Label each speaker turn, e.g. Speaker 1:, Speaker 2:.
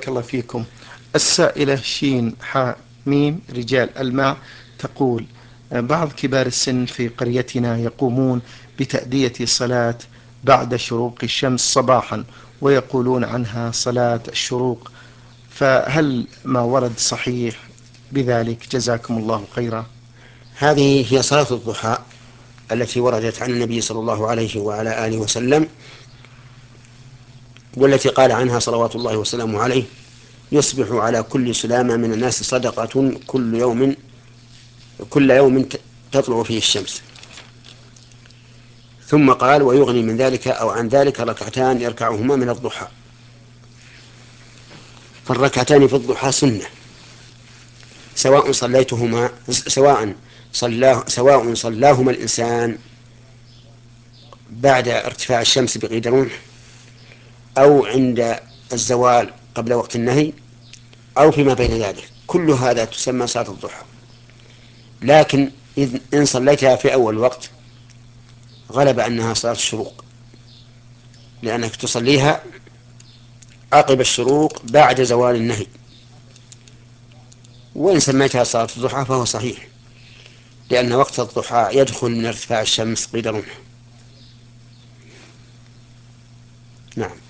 Speaker 1: بارك الله فيكم. السائلة شين حاء ميم رجال الماء تقول: بعض كبار السن في قريتنا يقومون بتأدية صلاة بعد شروق الشمس صباحا، ويقولون عنها صلاة الشروق، فهل ما ورد صحيح بذلك؟ جزاكم الله خيرا.
Speaker 2: هذه هي صلاة الضحى التي وردت عن النبي صلى الله عليه وعلى آله وسلم، والتي قال عنها صلوات الله وسلامه عليه: يصبح على كل سلامة من الناس صدقة كل يوم تطلع فيه الشمس. ثم قال: ويغني من ذلك أو عن ذلك ركعتان يركعهما من الضحى. فالركعتان في الضحى سنة، سواء صلاهما الإنسان بعد ارتفاع الشمس بقيد رمح، أو عند الزوال قبل وقت النهي، أو فيما بين ذلك، كل هذا تسمى صلاة الضحى. لكن إن صليتها في أول وقت غلب أنها صلاة الشروق، لأنك تصليها عقب الشروق بعد زوال النهي. وإن سميتها صلاة الضحى فهو صحيح، لأن وقت الضحى يدخل من ارتفاع الشمس قيد رمح. نعم.